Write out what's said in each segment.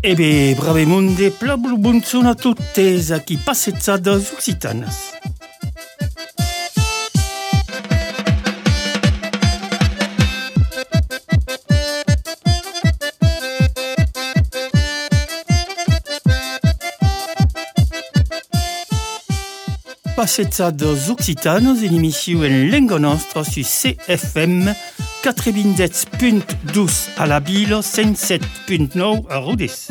E bé, bravemunde, plablu bunzun a tuttes a qui passezzadas occitanas. Passezzadas occitanas, une émission en lingua nostra sur CFM 97.2 à la Bilo, 107.9 a Rodez.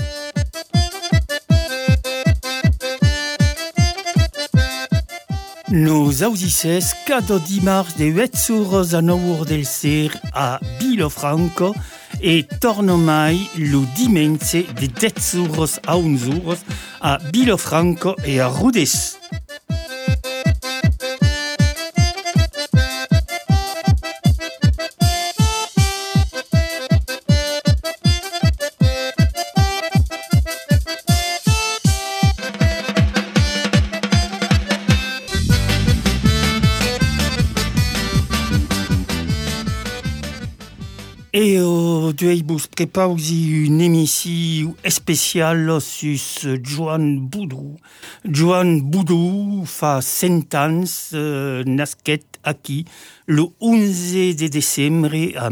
Nos audices cada dimarts de 8 horas a 9 horas del ser a Vilafranca e torna mai lo dimense de 10 horas a 11 horas a Vilafranca e a Rodez. Et deus prepausi une émission spéciale sur Joan Boudou. Joan Boudou fa 100 ans nasquet aquí le 11 de décembre a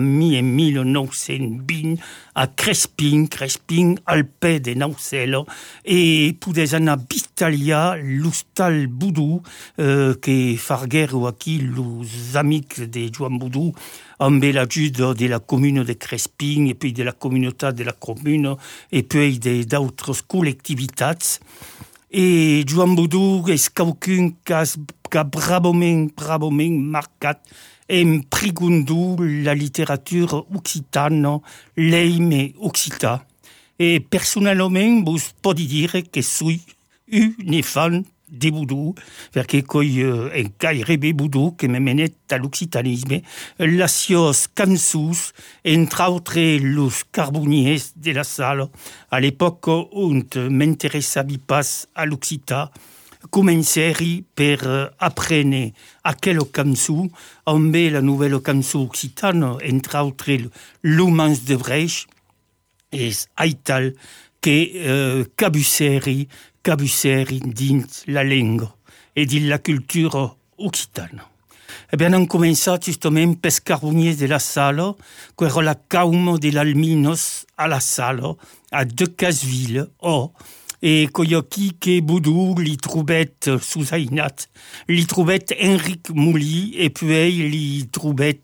1920 a Crespin Alpe de Naucelo et pudes anar bistalia l'hostal Boudou que farguero aquí los amics de Joan Boudou amb l'ajuda de la commune de Crespin et puis de la communauté de la commune et puis d'autres collectivitats. Et Joan Boudou és quelqu'un qu'a bravament marcat en prigundu la littérature occitane, l'aime occita. Et personnellement, vos pot dire que suis un fan de Boudou, perché coi en gairebé Boudou que me menet a l'occitanisme, las sios cansus, entre autres los carboniers de la salle, à l'époque on m'intéressavi pas à l'occita, comenceri per apprendre aquel cançó, amb la nouvelle cançó occitana, entre autres l'Humans de Brecht, és aital que cabusseri dins la lingua e dins la cultura occitana. E bien, on començat justament pels carboniers de la Sala, que era la cauma de l'Alminos a la Sala, a Decazeville, et Koyoki que Boudou li troubet Sousainat, li troubet Henrik Mouli, et puis li troubet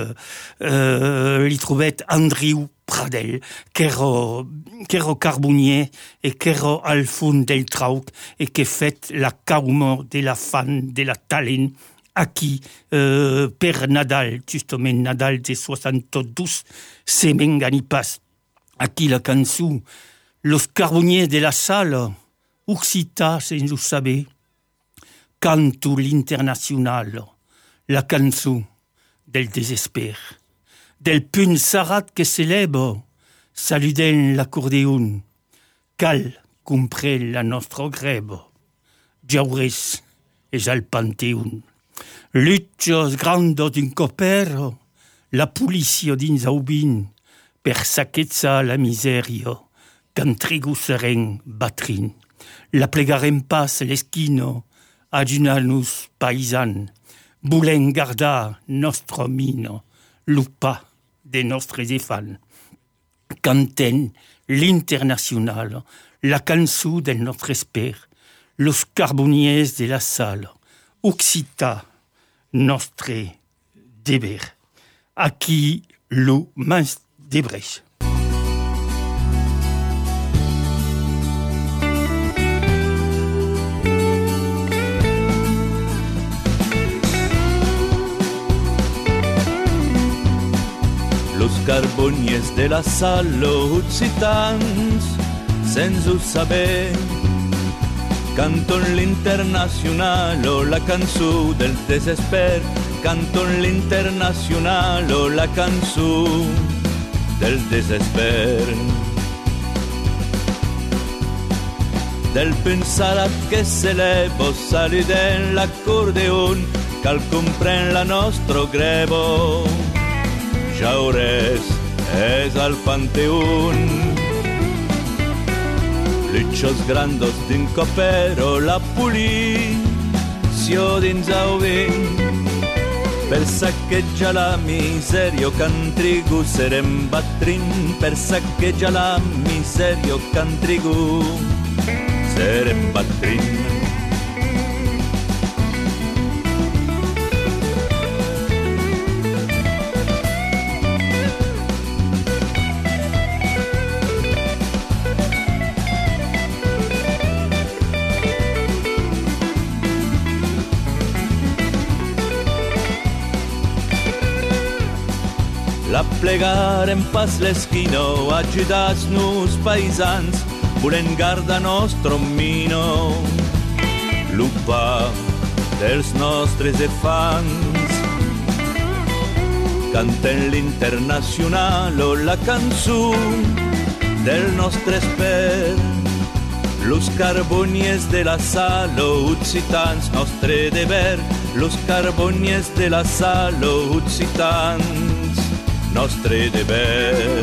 Andriu Pradel, qu'ero carbonier et qu'ero al fond del trauc et que fait la cauma de la fan de la talent aquí per Nadal, justement Nadal de 72, se m'engani pas. Aquí la cançó Los carboniers de la salle, occita, si vous savez, canto l'international, la cançó del desesper, del punt sarat que célèbre, saludant l'accordéon, cal compré la nostra grève, jaures és al panteon. Lutjos grandos d'un copero, la policia dins aubin, per saquetzar la misèria, qu'en trigo seren batrin. La plegarem pas l'esquino, adjunant-nos paisan, volent gardar nostre mino, lupa de nostres efan. Canten l'international, la cançó del nostre esper, los carboniers de la salle, occita nostre deber. Aquí lo mans de Brecht. Los carboniers de la salle occitans, sense ho saber, canton l'internacional o la cançó del desesper, canton l'internacional o la cançó del desesper. Del pensarat que s'eleva saludant l'accordeon, cal comprèn la nostra grevo. Jaures és al Panteón. Luccios grandos d'un copero la pulizio dins au vin per saccheggiare la miseria cantrigu serem battrin per saccheggiare la miseria cantrigu serem battrin. La plegar en pas l'esquino, agitats-nos paisans, volent garda nostre mino. L'upa dels nostres efants, canten l'internacional o la cançó del nostre esper. Los carbonies de la salo occitans, nostre deber, los carbonies de la salo occitans, nostre deber.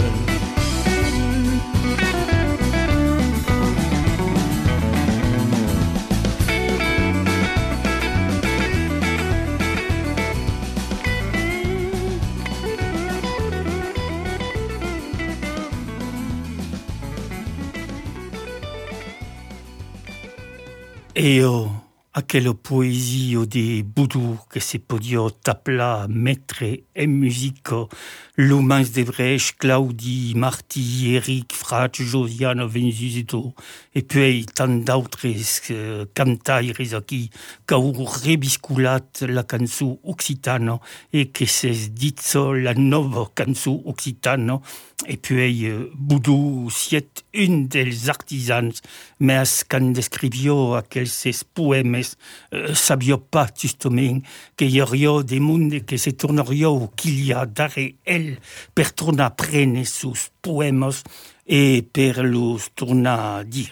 E aquella poesia de Boudou che si podia tapla mettere en musica l'Humans de Brecht, Claudi, Martí, Eric, Frach, Josiane, Vensusito, e poi tant d'autres cantaires aquí che heu rebisculat la cançó occitana e che s'es dit la nova cançó occitana. Et puis Boudou siet un dels artisans mais quand descrivio aquells poèmes sabia pas justament que hi hauria des mondes que se tornaria o qu'il y a darrere el per tornar a prendre sus poèmes e per los tornar a dir.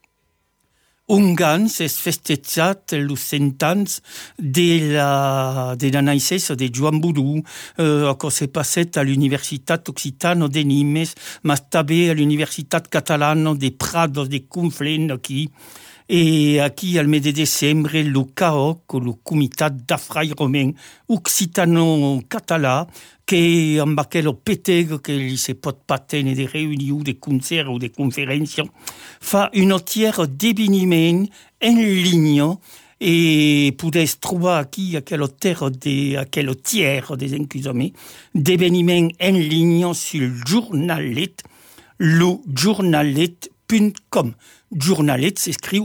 Ungans es festejat los 100 anys de la naissance de Joan Boudou, que s'est passé à l'Universitat Occitana de Nimes, mas també a l'Universitat Catalana de Prados de Conflent aquí. Et aquí, al mes de décembre, le CAOC, le Comitat d'Afraïrement Occitano-Català, que amb aquell peteg que li se pot pas tenir de reunions, de concerts o de conferències, fa un tiers d'événement en ligne et podeu trobar aquí aquell tiers des encusament d'événements en ligne sur le journalet, journalet.com. Journalet s'escriu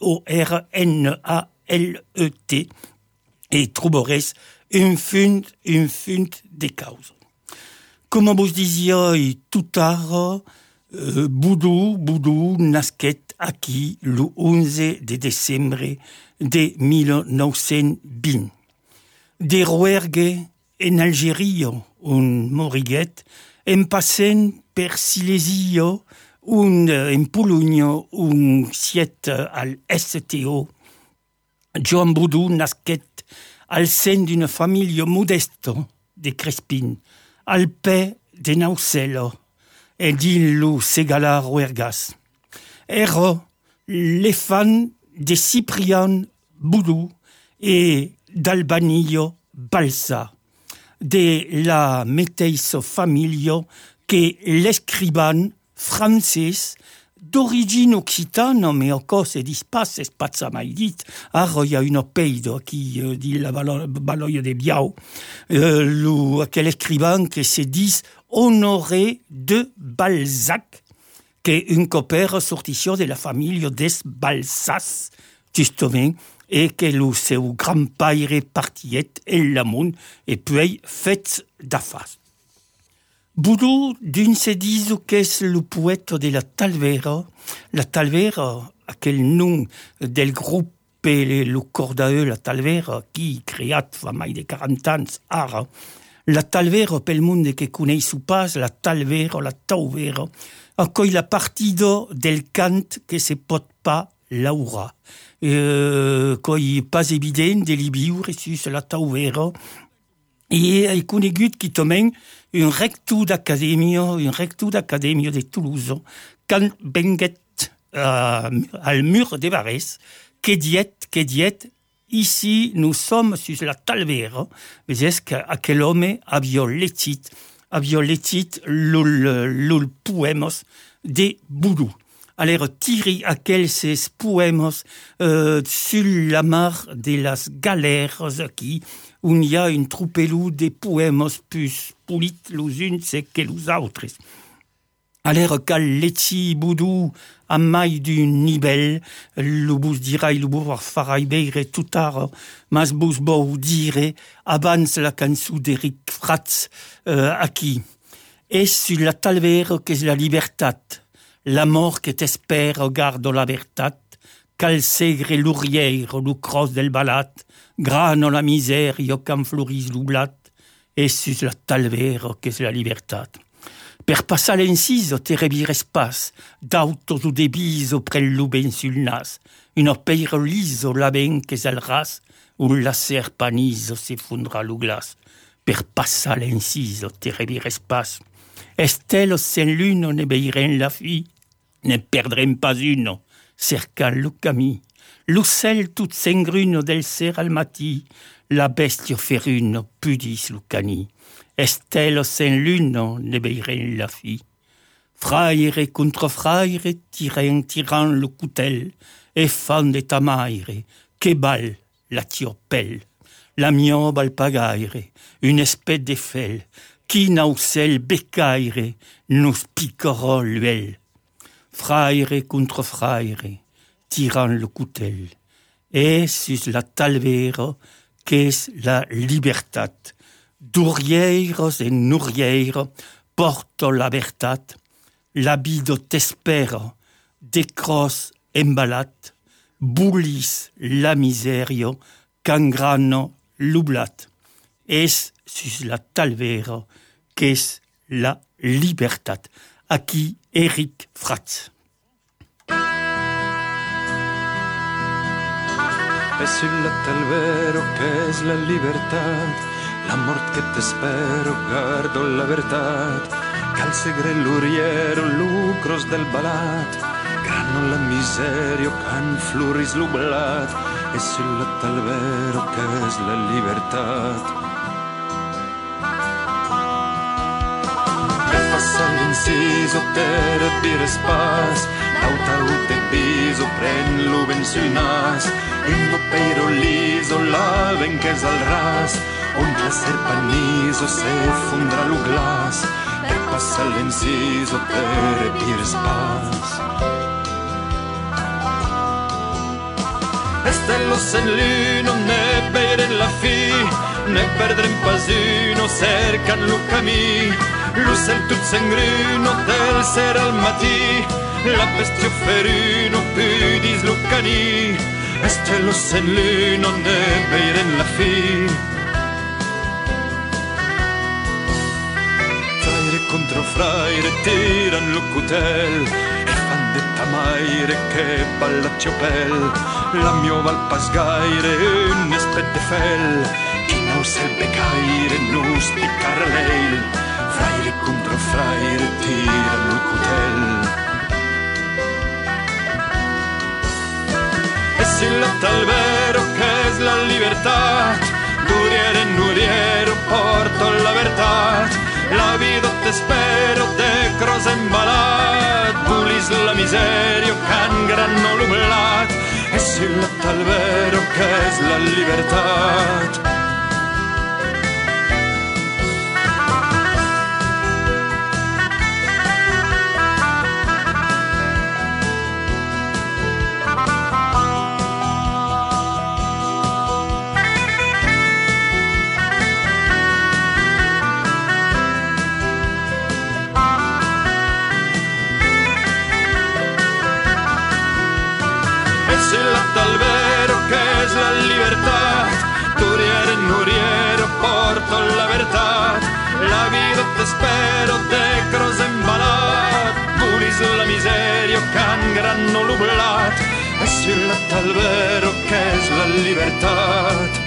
Jornalet et trobareu un fund de causes. Comme vos disiez tout tard, Boudou nasquet aquí le 11 de décembre de 1920. De Rouergue en Algérie, on moriguet, en passant per Silésia, en Pologne, un siet al STO. Joan Boudou nasquet al sein d'une famille modeste de Crespin, al pe de Naucella, et d'Illo Segala Rouergas. Era l'efan de Cyprien Boudou et d'Albanio Balsa, de la mateixa família que l'escriban francès d'origine occitane, mais encore se dit pas, c'est pas ça m'a dit. Ara, il y a une pays qui dit la baloille de Biao, quel écrivain qui se dit Honoré de Balzac, qui est un copère sortissant de la famille des Balsas, justement, et que le seu grand-père partiet en l'amont, et puis fait d'affaires. Boudou d'une se dit qu'est le poète de la Talvera, aquel nom del groupe le Cordae, la Talvera, qui créat fa mai de 40 ans ara. La Talvera, pel monde que coneix pas, la Talvera, la Tauvera, accueille la partida del cant que se pot pas laura. Coi pas évident de li viure sus la Tauvera, et est conegut qui tomben un rector d'acadèmia de Toulouse, quand venguet al mur de Varès, qu'est ici nous sommes sur la talvera, veges qu'aquel homme a violetit l'ul poemos de Boudou. Alors, tiri aquel ces poemos sur la mar de las galères aquí, où il y a une troupelou de poemos plus pulit los uns que los autres. Alors, cal leti Boudou a mai d'un nivell, lo bus dirai, lo bus farai beire tout tard, mas bus bou dire abans la cançó d'Eric Fratz aquí. Et sur la talvera qu'est la libertat, la mort que t'espère garde la vertat, cal segre l'ourière, lo cross del balat, grano la misère, yo can floris lo blat, et sur la talvera qu'est la libertat. Per passar l'enciso te revires pas, d'autos o debiso prel lo ben sul nas, una peire liso la ben qu'es al ras, ou la serpaniso s'effondra lo glas. Per passar l'enciso te revires pas. Estelos sen l'uno ne veiren la fi, ne perdrem pas uno, cercant lo camí. L'ocell tout s'engruno del cer al matí, la bestio feruno pudis lo cani. Estelos sen l'uno ne veiren la fi. Fraire contre fraire, tirant le coutel, et fan de tamaire, que bal la tiopelle. La mioba al pagaire, une espèce de fel, qui nausel becaire, nous piquerons l'huel. Fraire contre fraire, tirant le coutel, et sur la talvera, qu'est la libertat. D'ourrières et nourrières porto la vertat, l'abido t'espera, decros embalat, boulis la miserio, cangrano l'ublat. Es sur la talvera qu'est la libertat. Aquí Eric Fratz. Es sur la talvera qu'est la libertat, la mort que t'espero gardo la vertat, cal segre l'uriero lucros del balat, grano la miserio can floris l'ublat, es sur la talvera qu'est la libertat. Passa l'inciso te revires pas, l'auta te piso pren lo ben sul nas, in lo peiro liso la ben que és al ras, on la serpaniso se fondrà lo glas, per passa l'inciso te revires pas. Estelos en l'uno ne veiren la fi, ne perdrem pas uno cercant lo camí, l'ocell tot s'engruno del cer al matí, la bestio feruno pudis lo caní, estelos en l'uno ne veiren la fi. Fraire contra fraire tiran lo cutel, e fan de tamaire che balla ciopel, la miova al pas gaire un espet de fel, qui nausel becaire nus picar l'eil, fraire contra fraire tiran lo cutel. Es il talvero che es la libertat, d'uriere en uriero porto la vertat, la vida t'espero de cros embalat, bulis la miserio can grano l'ublat, es il talvero che es la libertat. Talvero che es la libertad, d'uriere en uriero porto la vertat, la vida t'espero de cros embalat, bulis la miserio can grano l'ublat, es il talvero che es la libertad.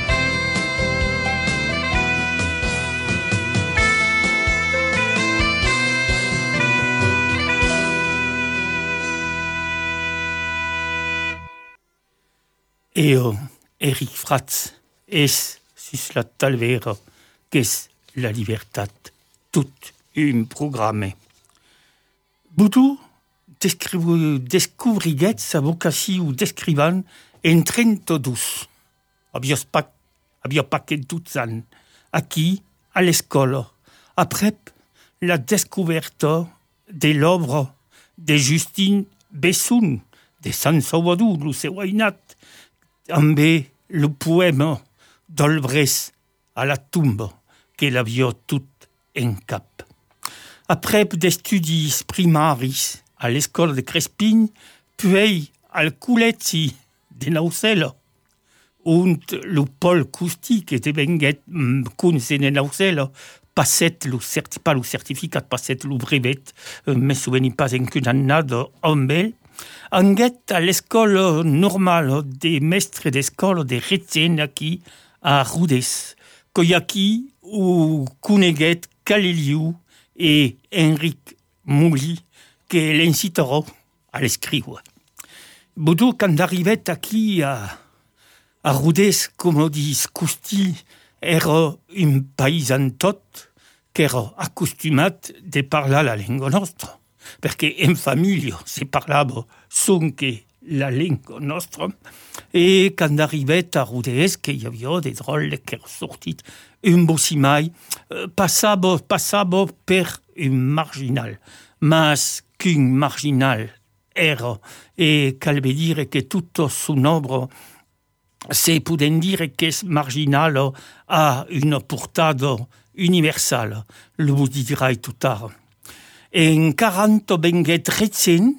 Eo, Eric Fratz, es sus la talvera, qu'es la libertat, tout un programme. Boudou descovriguet sa vocació d'escrivan en 32. Havia pas que 12 ans, aquí, à l'escola, après la découverte de l'œuvre de Justine Besson, de Sant Salvador, lo seu ainat, amb le poème d'Olbres à la tombe, que l'havia tout en cap. Après d'estudis primaris à l'école de Crespin, puis al Coletzi de Nausela, und le Paul Custi, que devenguet kunst en Nausela, passet pas le certificat, passet le brevet, mais souveni pas en qu'un annada amb ell, anguet à l'école normale des maîtres d'école de Retsen aquí a Rodez, qu'aki où coneguet Galileu et Henric Mouly, que l'inciterò à l'escriure. Boudou, quand arrivait aquí a Rodez, comme dit Custi, era un paysan tot qu'era acostumat de parlar la lengua nostra, perché en famiglia si parlava sonque la lengua nostra, e quand arrivait a Rodez, que hi havia des drôles que era sortit un bocimai, passava per un marginal, mas qu'un marginal era, e cal ve dire que tutto son obra se poden dire que es marginal a una portada universal, lo vos dirai tout tard. En 40 venguet Retsen,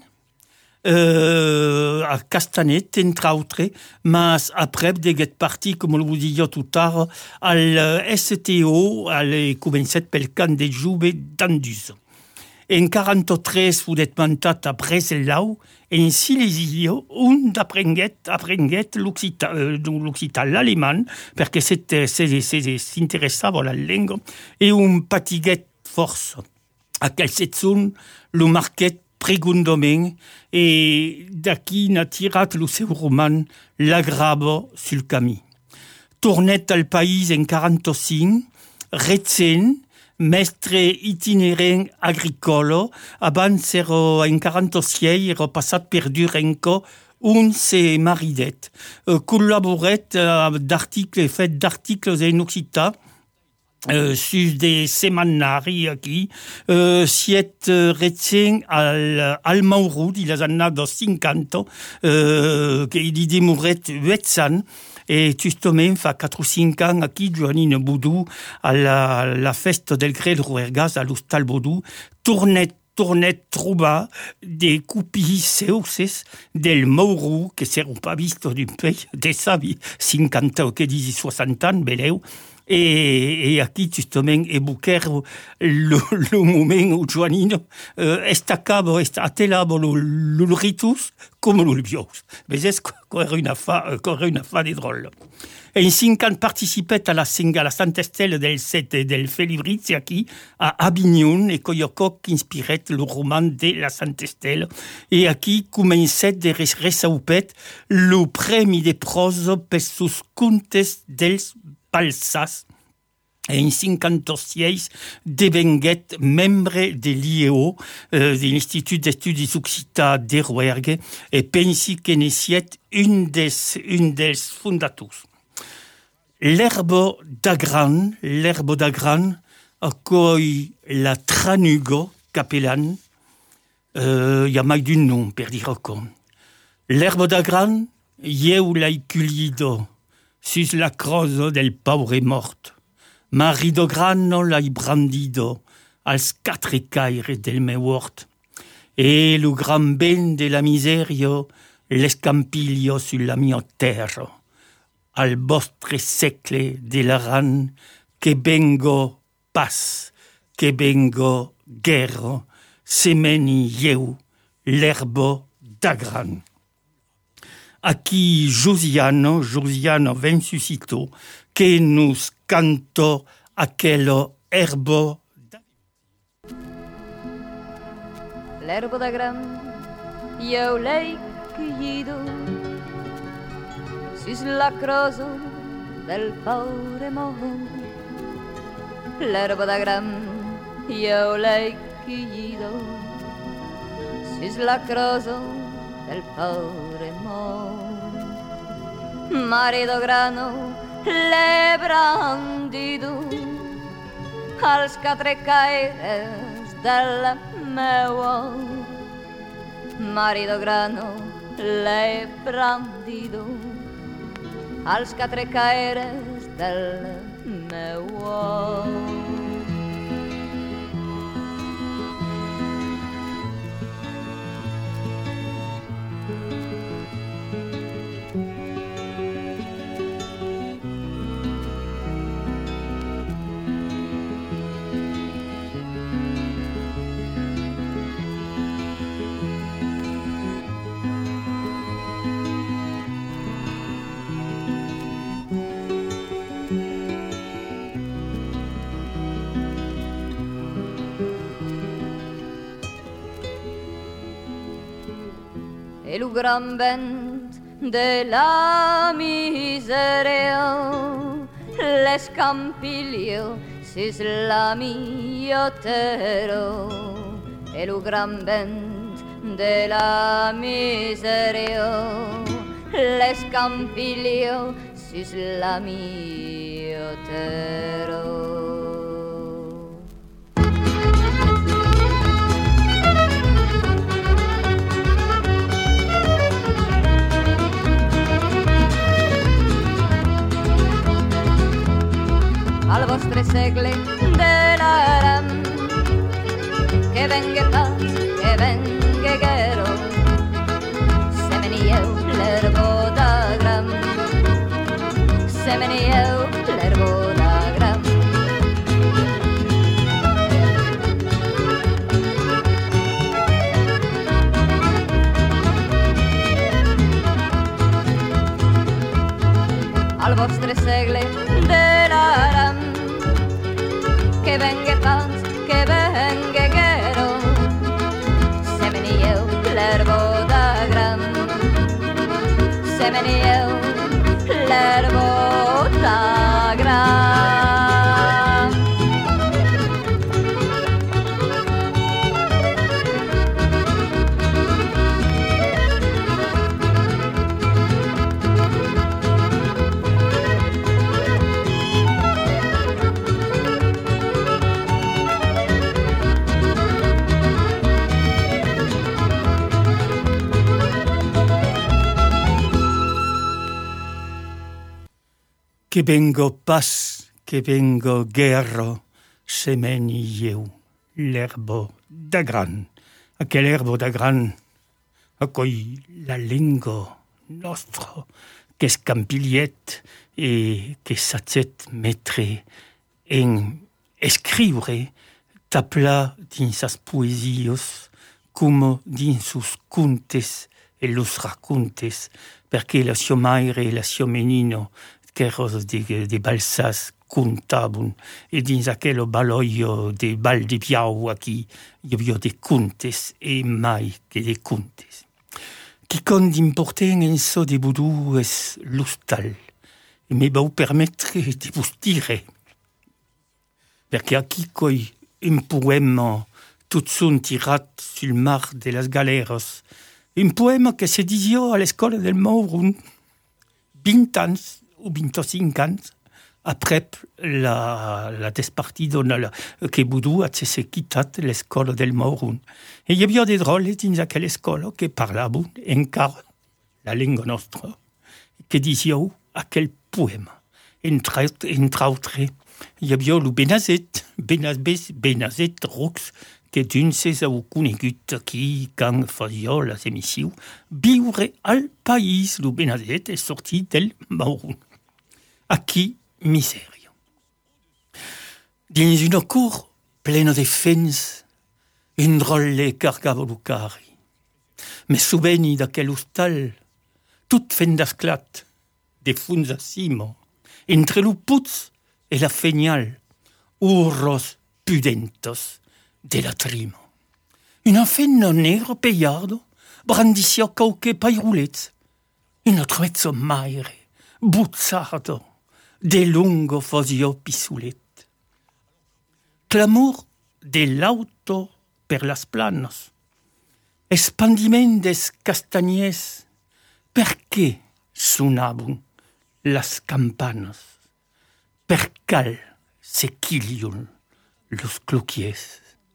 a Castanet, entre autres, mas après deguet parti, comme lo vos diria tout tard, al STO, al comencet pel camp de Jove d'Andus. En 43 fudet mandat a Breslau, en Silésia, on aprenguet l'occitan, l'allemand, perquè s'interessava la lengua, e on patiguet força. Aquel setzon lo marquet pregundomen, e d'aquí n'a tirat lo seu roman La grava sul camí. Tornet al país en 45, Retsen, mestre itinerant agricolo, abans era en 46, era passat per Durenco, on se maridet. Collaboret fet d'articles en occitan, sus des semanari aquí, siet Retsen al Maurud, il a anat 50, que il demoret 8 ans, et justement, fa 4 ou 5 ans, aquí, Joanine Boudou, à la festa del Grel Ruergas, à l'Hostal Boudou, tournet trouba des copies seuses del Maurou, que s'erano pas visto d'un pays de sa vie, 50 ou que disi 60 ans, beleu, et aquí, justement, evoquer le moment où Joanino estacava, atelava le ritus comme le bios. Mais est-ce qu'on a une affaire de drôle? En 5 ans, participait à la Saint-Estelle del 7 del Felibrizzi aquí, à Avignon, et Coyococ inspirait le roman de la Saint-Estelle. Et aquí començait de ressaupet le premi de prose per sus contes dels Balsas. En 56, devenguet membre de l'IEO, de l'Institut d'Estudis Occitans de Rouergue, et pensi que n'essiet un dels fondators. L'herbe d'agran, accueille la tranugo capellan, y a mai d'un nom, per dire com. L'herbe d'agran, ieu l'ai culido, sus la crosse del paure mort. Marido grano l'ai brandido als 4 caires del meu hort. E lo gran ben de la miserio l'escampiglio sulla mia terra. Al vostre secle de l'aran, que vengo pas, que vengo guerra, semeni ieu l'herbo d'agran. Aquí Josiano ven suscitó, que nos canto aquello herbo. L'herbo d'agran, eu l'hei collido, sus la croso del pobre mojo. L'herba de gran yo l'he quillido sus la croso del pobre mojo. Marido grano l'he brandido als quatre caires del meu marido grano l'he brandido als quatre caires del meu e lo gran vent de la miseria l'escampilio sis la mio tero e lo gran vent de la miseria l'escampilio sis la mio tero. Al vostre segle de l'aram que vengue paz, que vengue guerra semenieu l'herbo de gram semenieu l'herbo de gram al vostre segle de l'aram que vengue paz, que vengue guerra semenieu l'herbo de gram semenieu l'herbo de gram. Que vengo paz, que vengo guerra, semenieu l'herbo de gran. Aquel herbo de gran, accueille la lingua nostra, que scampiliet et que s'atzet mettre en escriure tapla dins sas poesios, como dins sus contes e los racontes, perché la sio maire e la sio menino qu'eros de balsas contabun, e dins aquel baloio de bal de piau aquí hi havia de contes e mai que de contes. Qui con d'important en so de budou es l'hostal, e me vau permettre de vos dire, perché aquí coi un poema tout son tirat sul mar de las galeras, un poema que se disio a l'escola del Maurun 20 ans ou 25 ans après la despartido que Boudou a se quitat l'escola del Maurun. E hi havia de droles dins aquella escola que parlaven encara la lingua nostra, que disieu aquel poema. Entre autres, hi havia lo Benazet Roux, que d'un ses heu conegut aquí quand fasia les emissions, viure al país, lo Benazet és sortit del Maurun. Aquí, misèria. Dins una cour plena de fens, un drolle cargava lo carri. Me souveni d'aquel hostal, tot fent d'esclat, de fons a cima, entre lo putz e la fenial, urros pudentos de la trima. Un enfant negre peiardo brandicia quauque pairulets, un troezzo maire, buzzardo, de lungo fosio pisulet. Clamor de l'auto per las planos, espandiment des castagnes, perché suonavano las campanas, per cal sequilion los cloquiers.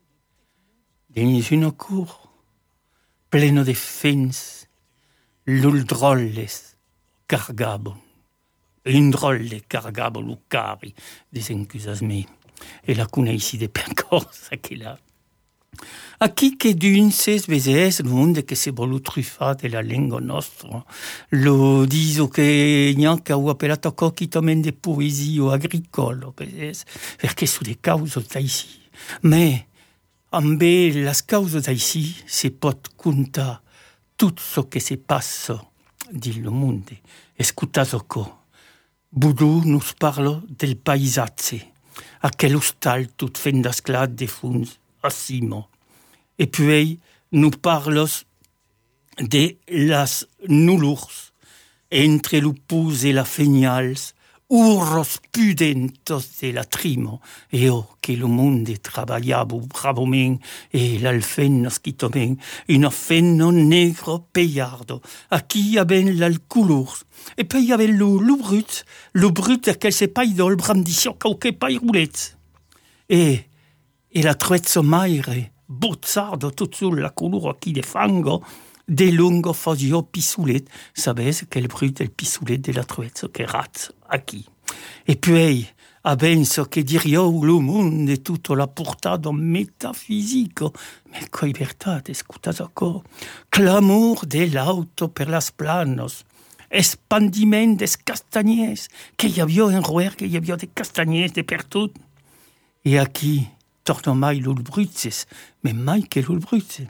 Dins una cour, pleno de fens, l'uldrolles cargabon. Un drolle cargabo lucari, desencusas me. E la cuneisi de per cosa che la. A chi che d'un ses veses lo monde che se volu truffa de la lingua nostra, lo diso che neanche ho appellato cocchi tomen de poesia agricolo, veses, perché su de cause d'aisi. Me, ambe las causes d'aisi se pot contar tutto so che se passa di lo monde. Escutaso co. Boudou nous parle del paisatge, aquel hostal tout fendasclat de fons a Simo. Et puis, nous parlos de las nullurs, entre l'upus et la fenials, urros pudentos de la trimo, e que le monde travaillabo bravomen, e l'alfennos quitomen, un fenno negro peyardo, a qui aben l'alcoulurs, et puis il y avait le brut, qu'elle s'est pas idole, brandissant, qu'auque pas roulette. Et la truezzo maire, bozzardo, tout sur la couleur qui de fango, de lungo fosio pisulet, sabes quel brut el pisulet de la truezzo che rat, aquí. Et puis, abenso che dirio le monde e tutto la portata metafisico, mais coi vertate, scutas ancora, clamor de l'auto per las planos, espandiment des castagnes, que y havia en roer, que y havia de castagnes de per tot. Et aquí, torno mai l'ulbrutzes, mais mai che l'ulbrutzes.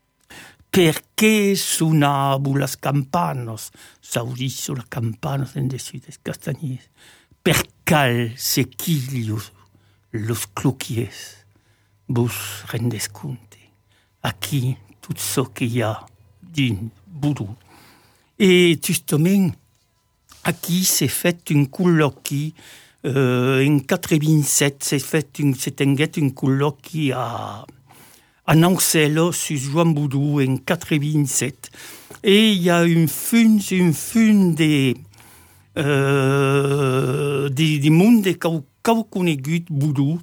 Perché suonavo las campanos, saudisso la campanos en dessus des castagnes, per cal sequilius los cloquiers, vos rendes compte, aquí tout ce qu'il y a din Boudou. Et justement, aquí s'est fait un colloqui, en 87, s'est tenguet un colloqui à Nancello sur Joan Boudou en 87. Et il y a une fun des mondes qu'au conegut Boudou,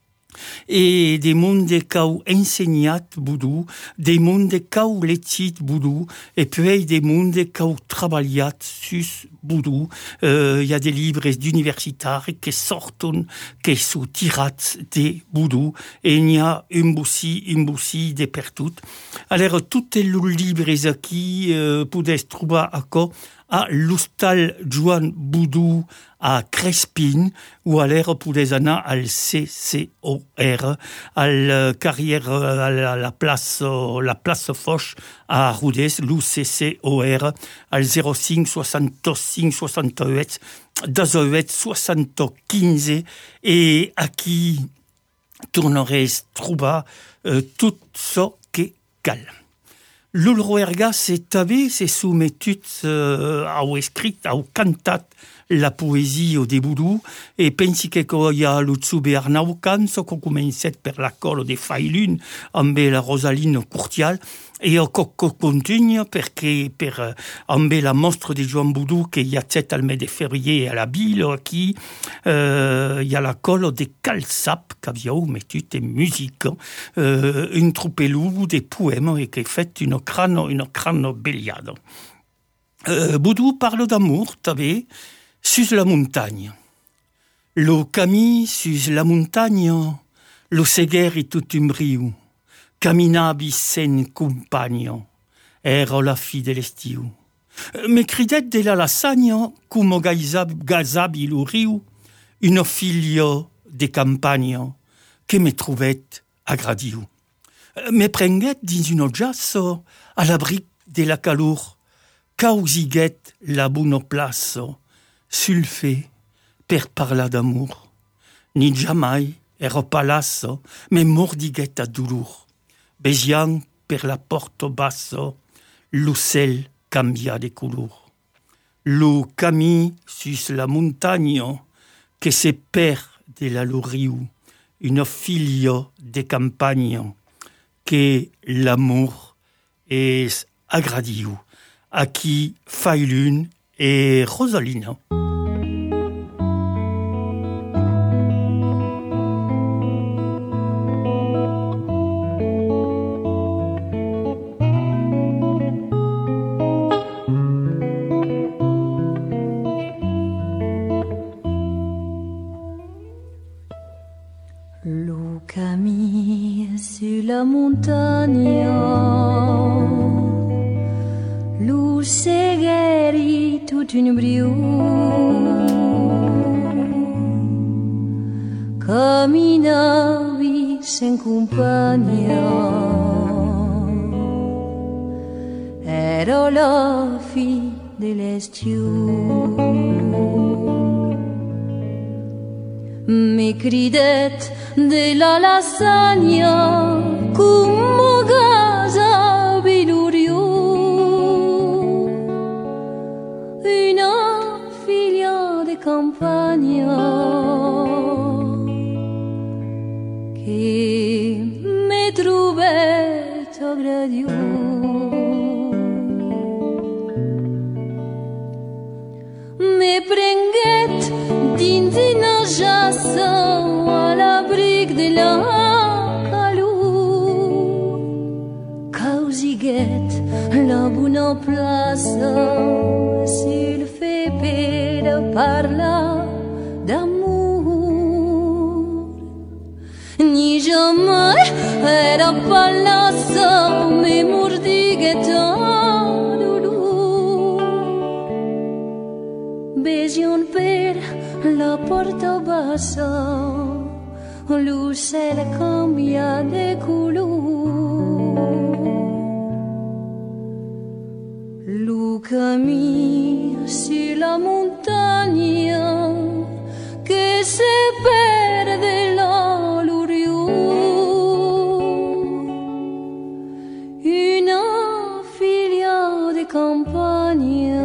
et des mondes qu'au enseignat Boudou, des mondes qu'au letit Boudou, et puis des mondes qu'au travaillat sus Boudou. Il y a des livres d'universitaires qui sortent, qui sont tirats de Boudou, et il y a un boussi de pertout. Alors, tous les livres qui pouvaient trouver à l'hostal Joan Boudou à Crespin, ou alors pouvez anar al CCOR, à la carrière, à la place Foch à Rodez, l'UCCOR, al 05 65 68 18 75, et à qui tournerait trouver tout ce qui cal. L'Ulroerga s'est soumettu à écrit, à cantat la poésie au Boudou, et pensi que y a l'Utsube Arnau Canso, qu'on commençait per la colle de Failun, amb la Rosaline Courtial, et qu'on continue per amb la mostre de Joan Boudou, que y a 7 al mes de février à la ville, qui y a la colle de Calsap, qu'avia mettu en musique, une troupelou des poèmes, et qui fait une crâne belliade. Boudou parle d'amour, t'avais, sur la montagne. Lo camí sur la montagne, lo seguer et tout un brio. Caminabi sen compagno, ero la fille de l'estiu. Me cridet de la lasagna, como gazabi lo riu, une figlio de campagna, que me trouvet agradiu. Me prenguet dins un oggiasso, à l'abri de la calor, causiguet la buona plasso, sulfe per parlar d'amour. Ni jamais ero palasso, me mordiguet a dolor. Besian per la porta basso, l'ocell canvia de color. le camí sur la montagne que se perd de la riu, une figlio de campagne, que l'amour est agradiu, à qui Failune et Rosalina. Le camino sur la montagne, lo segueri toute une brio, caminavi sen compagna, ero la fille dell'estiu. Mi cridet de la lasagna come casa bilurio, una figlia de campagna che mi trovet aggradio. Me prenguet dins una jassa a l'abric de la calor, causiguet la bona plaça s'il fait per parlar d'amor. Ni jamais era palassa me mordiguet a dolor, besion per la porta bassa, l'ocel cambia de color. Le camino sur la montagne que se perde la l'oriol, una figlia de campagna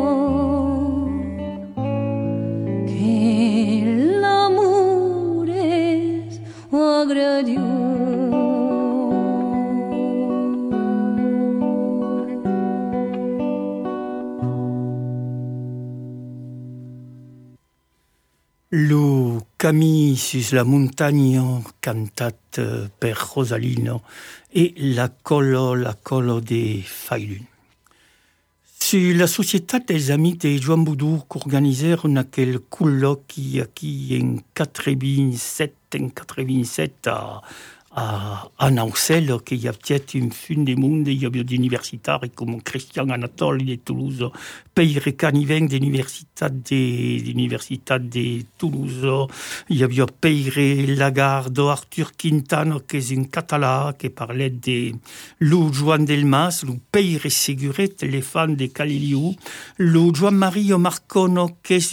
que l'amor es aggradio. Le camí sur la montagne cantat per Rosalina et la colo de Failune. Sur la Société des Amis de Joan Boudou qu'organisèrent aquel colloqui aquí en 87 à Naucel, qu'il y a peut-être une fin du monde, il y a des universitaires comme Christian Anatole de Toulouse, Peire Caniven de l'Université de Toulouse, il y a Peire Lagarde, Arthur Quintana, qui est un catalan, qui parlait de Lou Joan Delmas, Lou Peire Seguret, les fans de Galileo, Lou Joan Mario Marcono, qui est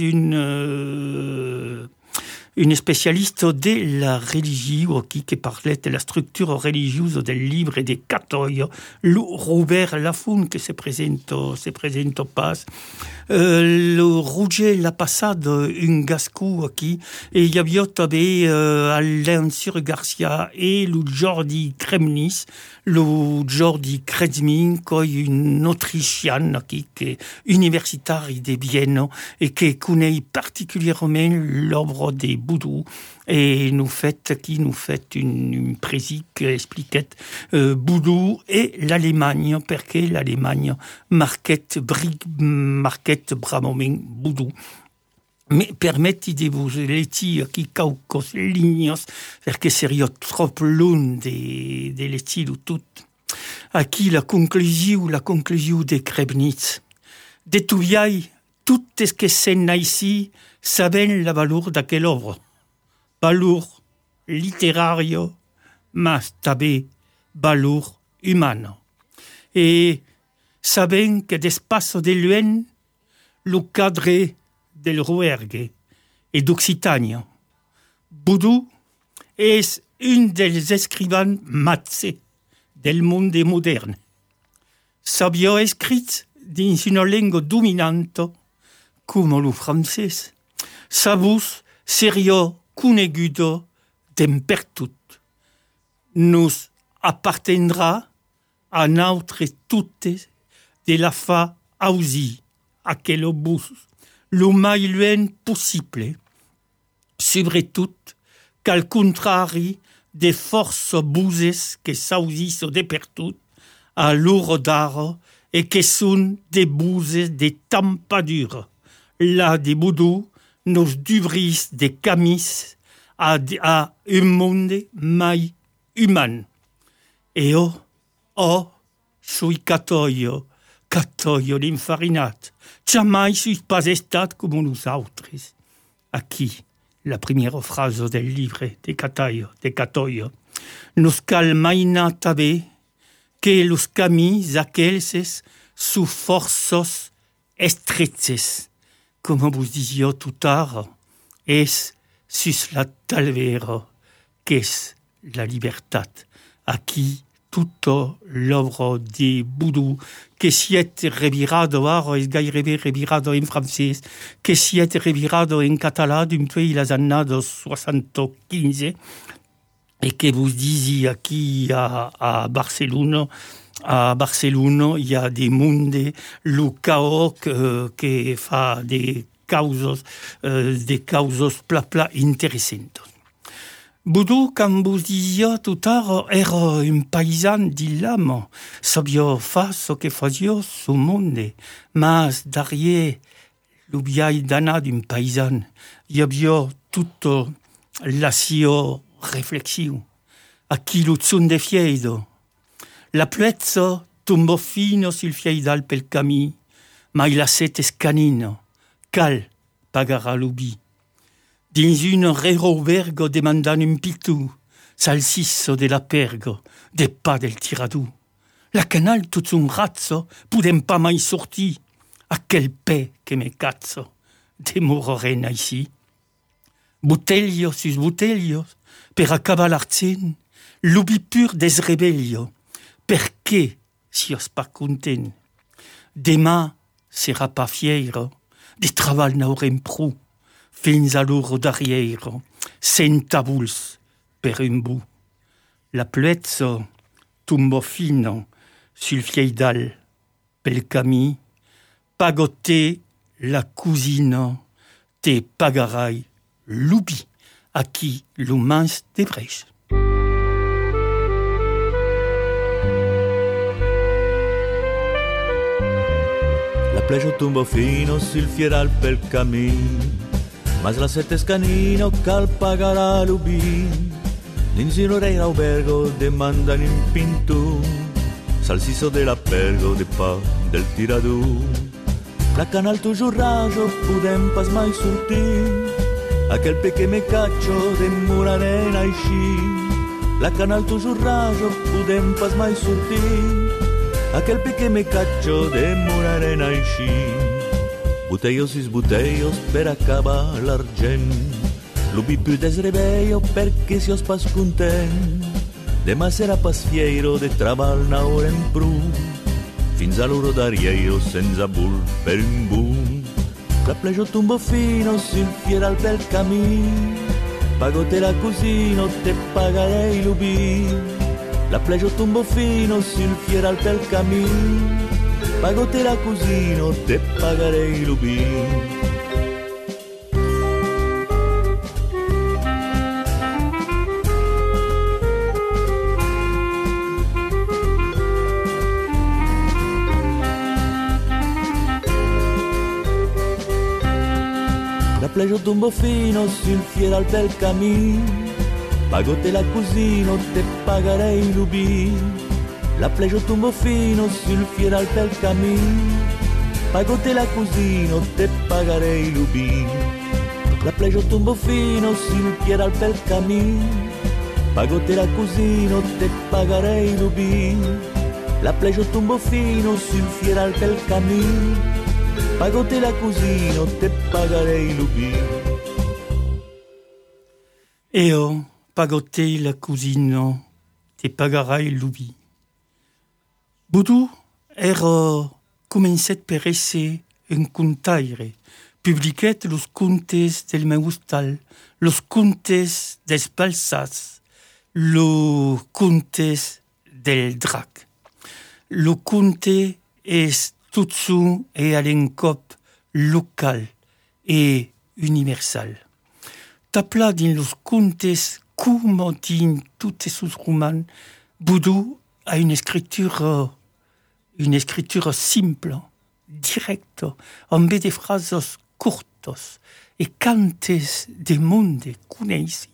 une spécialiste de la religion qui parlait de la structure religieuse des livres et des catholiques, le Robert Lafoun qui se présente au pass, le Roger Lapassade, un gascou qui, et il y avait Alain sur Garcia et le Jordi Kremnis, le Jordi Kredzmin, qui est une Autrichienne qui est universitaire de Vienne et qui connaît particulièrement l'œuvre de Boudou et nous fait une présique qui expliquait Boudou et l'Allemagne, parce que l'Allemagne marquait bravament Boudou. Mais permettez de vous laisser qui quelques lignes, parce que c'est trop long de laisser tout. Aquí la conclusion de Krebnitz. De tout vieil, tout ce que c'est ici, savent la valeur d'aquelle œuvre. Valeur littéraire, mais també valeur humaine. Et savent que d'espace de loin, le cadre del Rouergue et d'Occitanie. Boudou est un des écrivains matzés del monde moderne. S'havia écrit dans une langue dominante como lo francés. Sabus serio conegudo d'empertut. Nos appartendra a notre toutes de la fa ausi, aquel obus, lo mai luen possible. Sobretot, qu'al contrari de force buses que s'ausiso de pertut, a loro d'ara, et que sont des buses de tampadure. Là, de boudou, nos dubris de camis a un monde mai human. E sui catoio l'infarinat. Jamais suis pas estat como nous autres. Aquí, la première phrase del livre de Catoio. Nos cal maina tabe que los camis aquelses su forços estreches. Comme vous disiez tout tard, es sus la talvera, qu'es la libertat. Aquí, tutto l'obra de Boudou, que siet revirado ara, es gairebé revirado en francès, que siet revirado en català d'umptuei las annados 75, et que vous disiez aquí a Barcelona, il y a des mondes, le chaos que fa des causos pla interessantes. Boudou, comme vous disiez tout à l'heure, era un paysan d'Illam, sabia fa ce que faisait ce monde, mas derrière le vieil dana d'un paysan, il y avait toute la sua réflexion, à qui le son de fiedo. La pluezza tombò fino sul fiedal pel camí, ma la sete scanino, cal pagara l'ubi. Dins un rerobergo demandan un pitu, salsisso de la pergo, de pas del tiradù. La canal tot un razzo, podem pas mai sortir, a quel pe que me cazzo, demororena ici. Butellios sus butellios, per acabar l'arcen, l'ubi pur des rebellios, perché sios pas content? Demà sera pas fiero, de treball n'aurem prou, fins a l'oro darrière, centavuls per un bout. La pluezza tombo fino sul fieidal pel camí, pagote la cousina, te pagarai l'ubi, a qui l'humans de brech. La pleggio tombo fino sul fieral pel camí, mas la sete scanino cal pagarà l'ubi. Dins un orei albergo demandan in pintu, salsisso della pergo de pa del tiradù. La canal toujours rajo, podem pas mai sortir, aquel pe que me caccio demorarem així. La canal toujours rajo, podem pas mai sortir, aquel pe que me caccio demorarem així. Butellos sis butellos per acabar l'argent, l'ubi più desrebeio perché sios pas content. Demà serà pas fiero de treball n'haurem prou, fins a l'oro d'arieio senza bull per un boom. La pleggio tombo fino sul fieral pel camí, pagote la cusino, te pagarei l'ubi. La pleggio tombo fino sul fieral pel camí, pagote la cusino, te pagarei l'ubi. La pleggio tombo fino sul fieral pel camí, pagote la cusino, te pagarei l'ubi. La pleggio tombo fino sul fieral pel camí, pagote la cusino, te pagarei l'ubi. La pleggio tombo fino sul fieral pel camí, pagote la cusino, te pagarei l'ubi. La pleggio tombo fino sul fieral pel camí, pagote la cusino, te pagarei l'ubi. Eo pagote la cusino, te pagarei l'ubi. Boudou era començat per ésser un contaire, publiquet los contes del meu hostal, los contes dels balsas, los contes del drac. Lo conte és tot son e alen cop local e universal. Tapla din los contes como din tots esos romans, Boudou a une écriture simple, directe, amb de frases curtos et cantes de monde coneixi,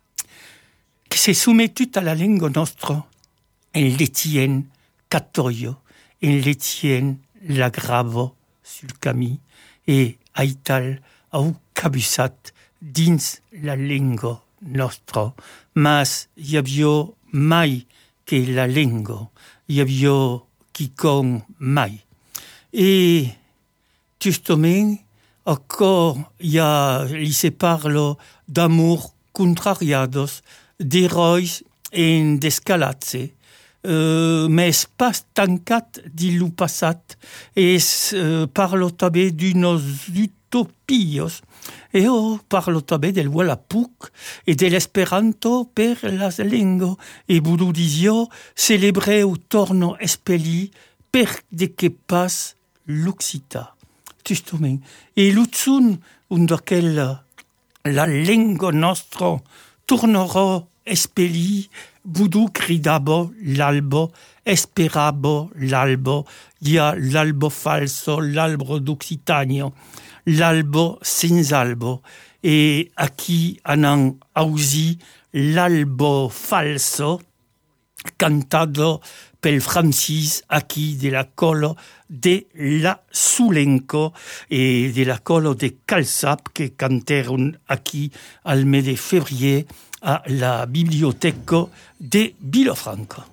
que se soumetut à la langue nostra, en letien catoio, en letien la gravo sul camí, et aital au cabusat dins la langue nostra, mas hi havia mai que la langue, hi havia quicon mai. Et justament, encore li se parla d'amour contrariados, d'herois en d'escalatze, mais pas tancat di lo passat, es parlo també d'unos utopios, e parlo també del Wallapuk e de l'esperanto per las lengo, e Boudou disio celebreu torno espeli per de que pas l'occità. Justament. E l'utzun, undaquel la lengo nostra tornerà espeli, Boudou cridava l'albo, esperava l'albo, ia l'albo falso, l'albo d'Occitania, l'albo senza albo, e aquí anan ausi l'albo falso, cantado pel Francis aquí de la colo de la Sulenco et de la colo de Calsap que canteron aquí al mes de février à la biblioteca de Vilafranca.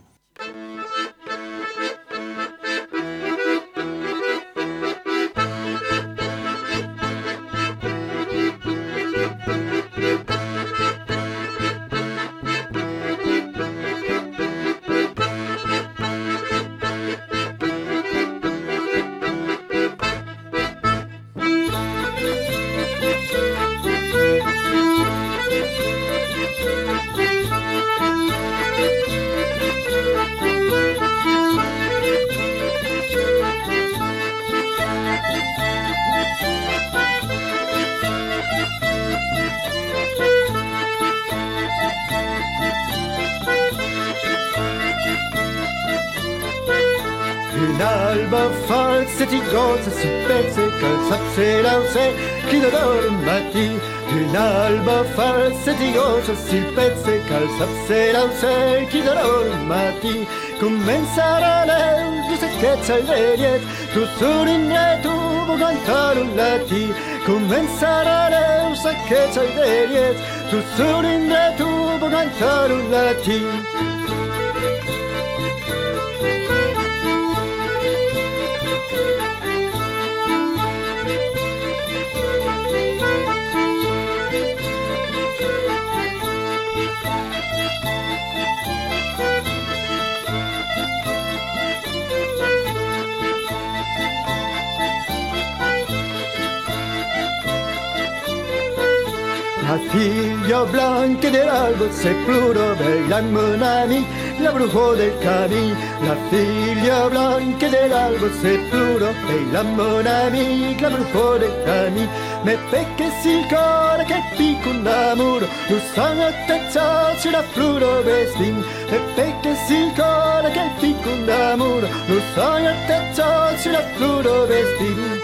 Un'alba falsa ti goza si pezza e calzapse l'ause chi da dormati. Un'alba falsa ti goza si pezza e calzapse l'ause chi da dormati. Commencerà l'elgi se che c'è l'eliet, tu surinne tu vuoi cantare un lati. Commencerà l'elgi se che c'è l'eliet, tu surinne tu vuoi cantare un lati. La figlia blanca dell'albo se pluro bella mon ami, la brujo del camí. La figlia blanca dell'albo se pluro bella mon ami, la brujo del camí. Me pecche si cora che picco un amore, lo sanno attacciarci la fluro vestin. Me pecche si cora che picco un amore, lo sanno attacciarci la fluro vestin.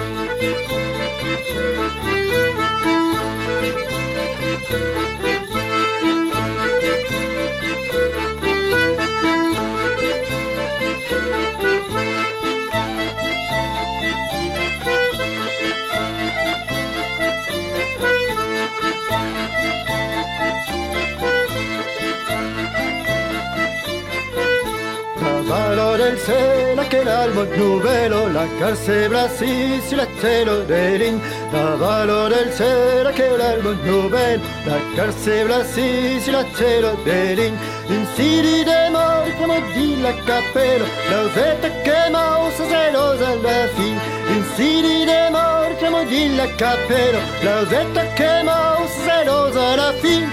Cavallo del cielo, aquel albo nubelo, la cárcel Brasil, si la cielo de Lin. cavallo del cielo che l'albo novel, la calce blasi si la cielo delin, insidi de mor come di la cappello, la usetta che mausa zelosa alla fin, insidi de mor come di la cappello, la usetta che mausa zelosa alla fin.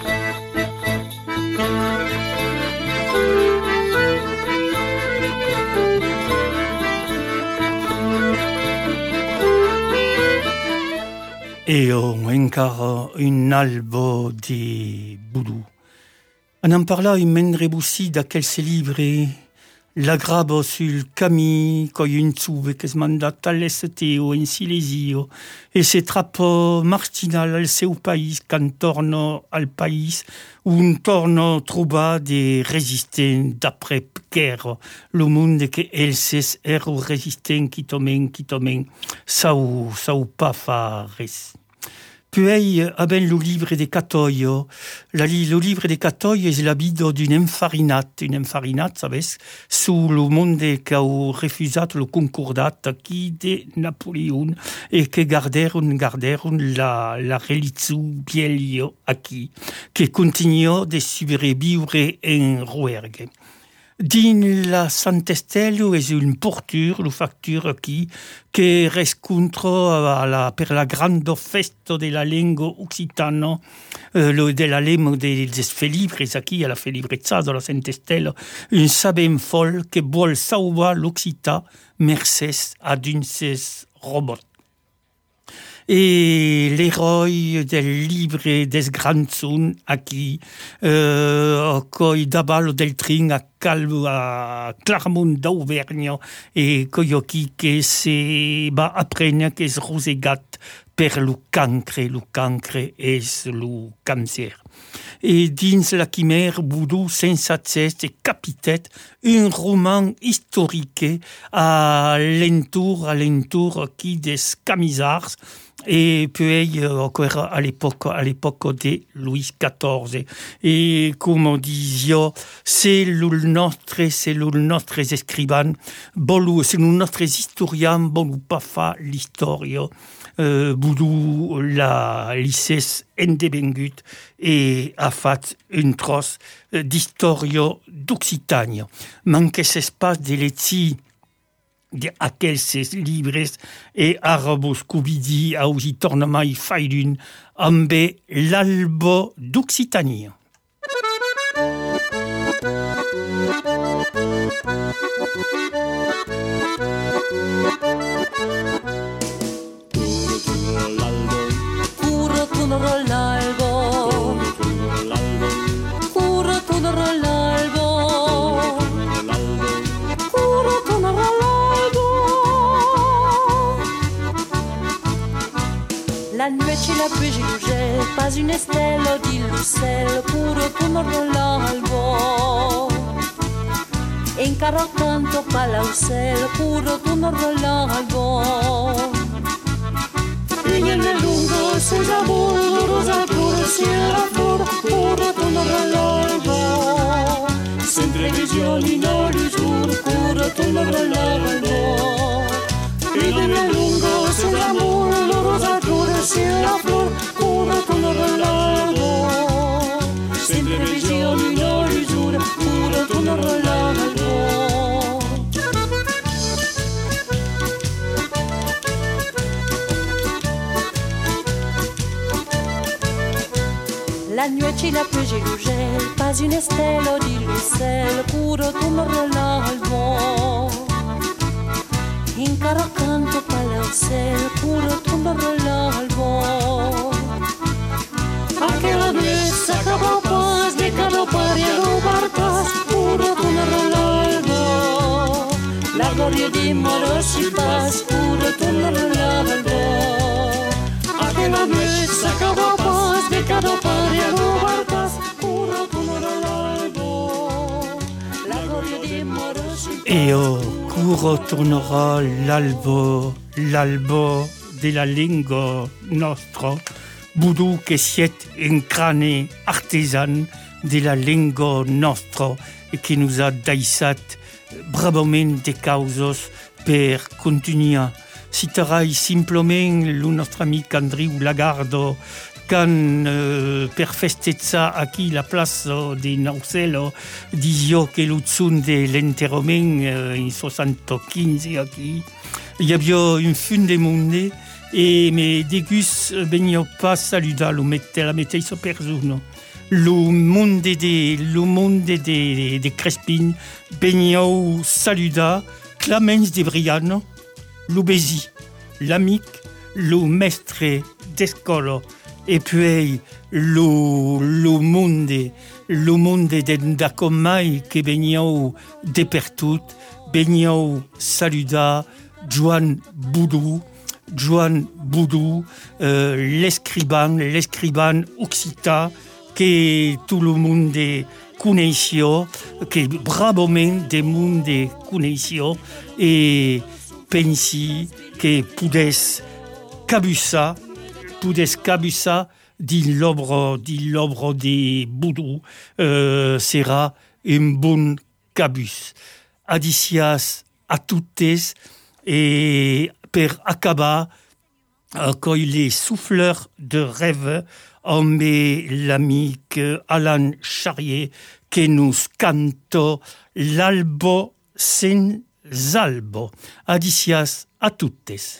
Et encore un albo de Boudou. On en parla in Mendrebussi da quel se livre la grabo sul cami coi un zuve che smandat all'esteo in Silesio e se trappo martinal al seu país can torno al país un torno troba de resistent d'après guerra lo monde que elses ero resistent qui tomen sau pa fa res. Puis, ben le livre de Catoio. Le livre de Catoio est l'habito d'une infarinate. Une infarinate, savez, sous le monde qui a refusé le concordat qui de Napoléon et que garderon la religion bielio qui continue de sobrevivre en Rouergue. Din la Sant'Estelio es une porture, la facture qui rescontro per la grande festa de la lingua occitana, de la lingua des felibres, qui a la felibrezza de la Sant'Estelio, un sabem fol que vuol sauvar l'Occità mercès a d'un ses robots. Et l'héroï del livre des grands qui coi dabalo del trin a Clermont d'Auvergne et coyoki que se va apprendre que es rosegat per le cancre es le cancer. Et dins la chimère Boudou sensatès et capitet un roman historique à l'entour qui des camisards et puis encore à l'époque de Louis XIV. Et comme on disait, c'est le notre escriban, c'est le notre historien, bon pas fa l'histoire. Boudou la lices endevengut et a fait une trosse d'histoire d'Occitanie. Manque espace de l'éti a quelques livres et arabos cubidi a usi torna mai faidun ambe l'albo d'Occitanie. La noche la pluie gel, pas une estelle di lucel, puro torno l'albo. Encara canto palausel, puro torno l'albo. En el lungo se llama rosa puro cielo flor, puro torno l'albo. Sempre visioni no rizur, puro torno l'albo. En el lungo se llama rosa puro cielo flor, puro torno l'albo. Sempre visioni no rizur, puro torno l'albo. La nuit la pluie gel, pas une estelle di lucel, puro torno l'albo. Encara canto palausel, puro torno l'albo. Aquella noche s'acabó paz, de cada paria no partas, puro torno l'albo. La gloria di moros y paz, puro torno l'albo. Aquella noche s'acabó paz, de cada paria no partas, puro torno l'albo. La gloria di moros y paz. Et retournera l'albo de la lingua nostra, Boudou che siet un crâne artisan de la lingua nostra et qui nous a daisat bravament de causos per continuar citerai simplement le nostre amic Andriu Lagardo quand per festezza aquí la plaça de Naucelo disio que l'utzun de l'enterrament in 75 aquí il y avait une fin de monde e me degus benio pas saluda lo mette la meteiso persona lo monde de Crespin benio saluda Clemens de Briano lo besi l'amic lo mestre d'escola e puis lo monde d'endacomai che benio depertut benio saluda Joan Boudou, l'escriban occitan que tout le monde connaissait, que bravament de monde connaissait et pensi que poudès cabussa di l'obra de Boudou sera un bon cabus. Adicias a toutes et per acabar coi les souffleurs de rêve amb l'amic Alan Charrier que nous canto l'albo sen albo. Adicias a toutes.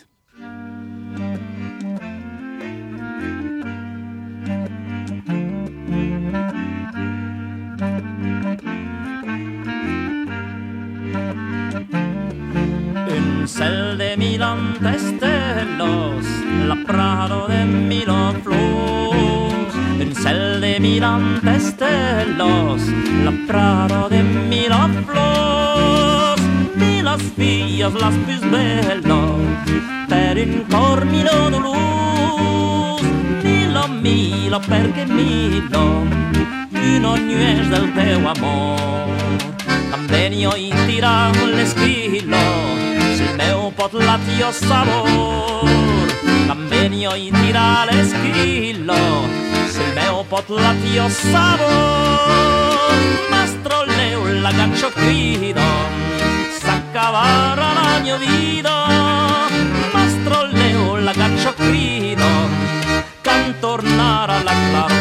Cel de Milán estelos, la prado de Milán flors. Un cel de Milán estelos, la prado de Milán flors. Y las fillas las plus bellos, per un cor milo de luz. Milo perché milo, una nuez del teu amor. Convenio i tira l'esquilo, sul meu pot latio sabor. Convenio i tira l'esquilo, sul meu pot latio sabor. Mastro leu la gancio grido, s'acabara la mia vida. Mastro leu la gancio grido, can tornare alla claror.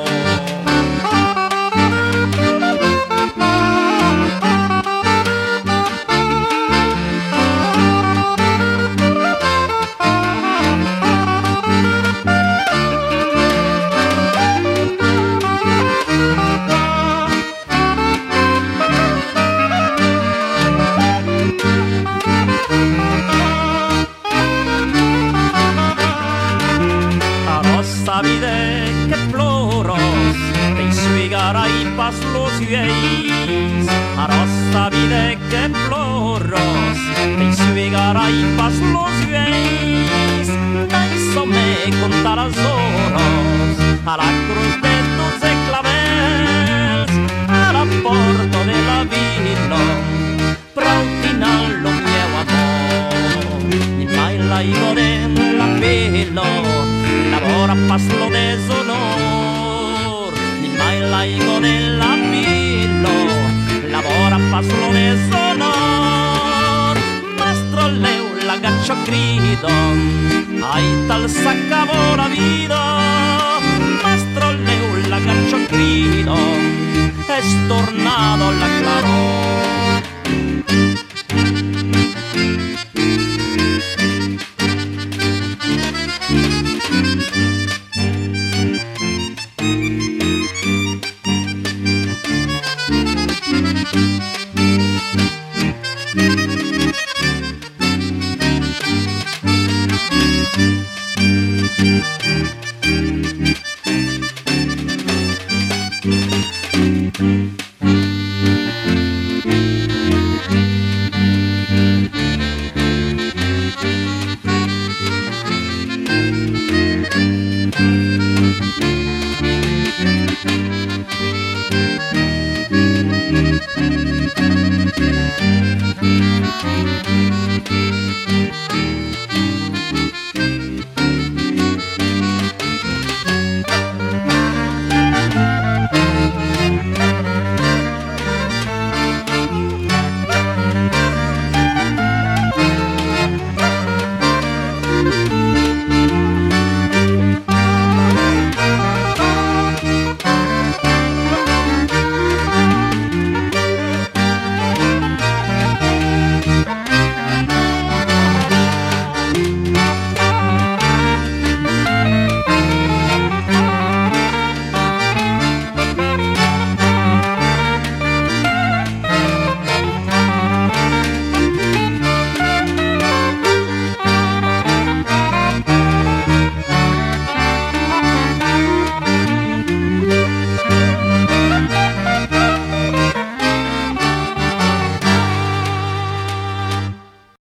Pas los ueis, arosta vide que ploros, te suigara y pas los ueis, daiso me contar las oros, a la cruz de 12 claveles, a la porta de la villa, prautina lo mio amor, ni mai la higo de la pelo, lavora pas lo deshonor, ni mai la higo de la pilo, lavora pas lo deshonor, mastro leu la gaccio grido, ai tal s'acabò la vida, mastro leu la gaccio grido.